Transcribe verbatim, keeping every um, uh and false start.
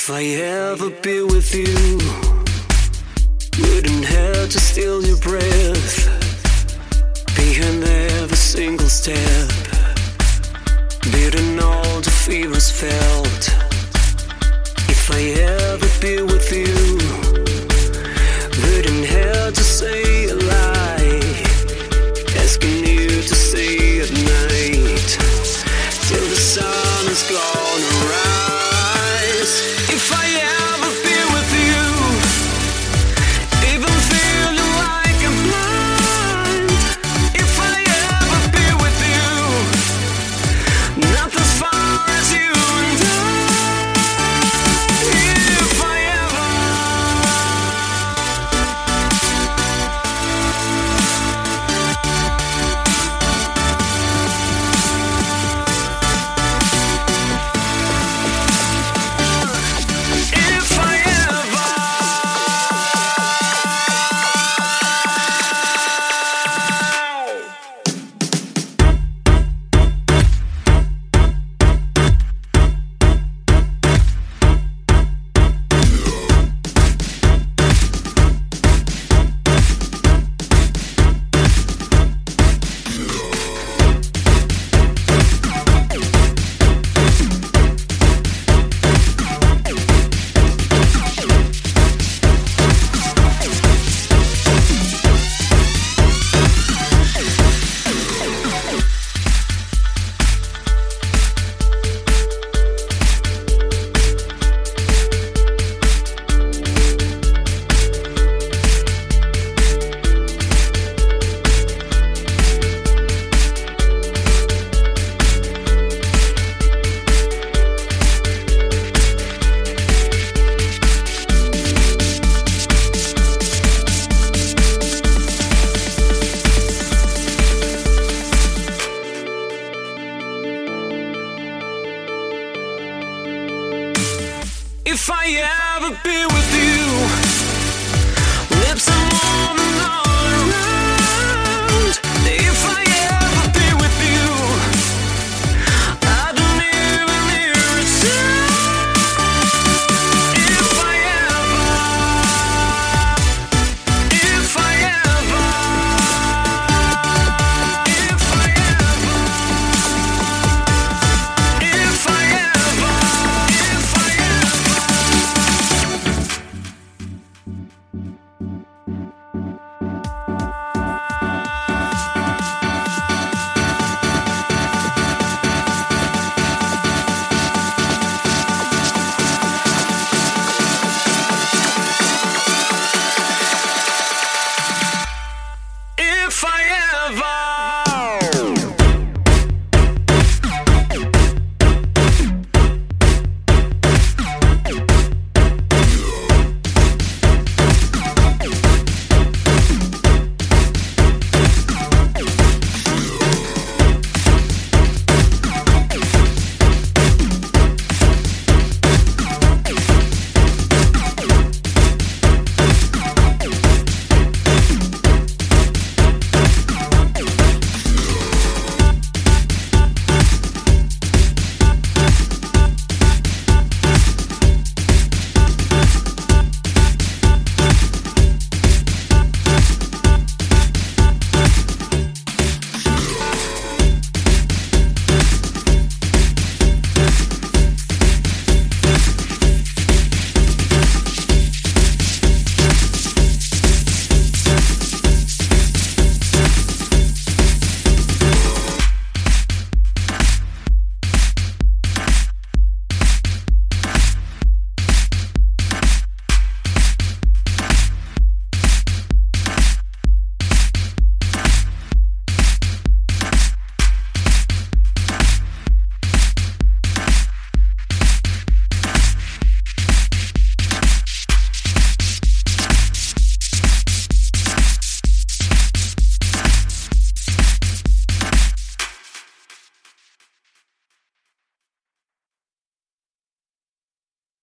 If I ever be with you, wouldn't have to steal your breath behind every single step, beating all the fevers felt. If I ever be with you, wouldn't have to say a lie, asking you to stay at night till the sun is gonna rise. If I ever be with you, even feeling like I'm blind. If I ever be with you, not as far as you and I. If I ever, if I ever, if I ever be with you.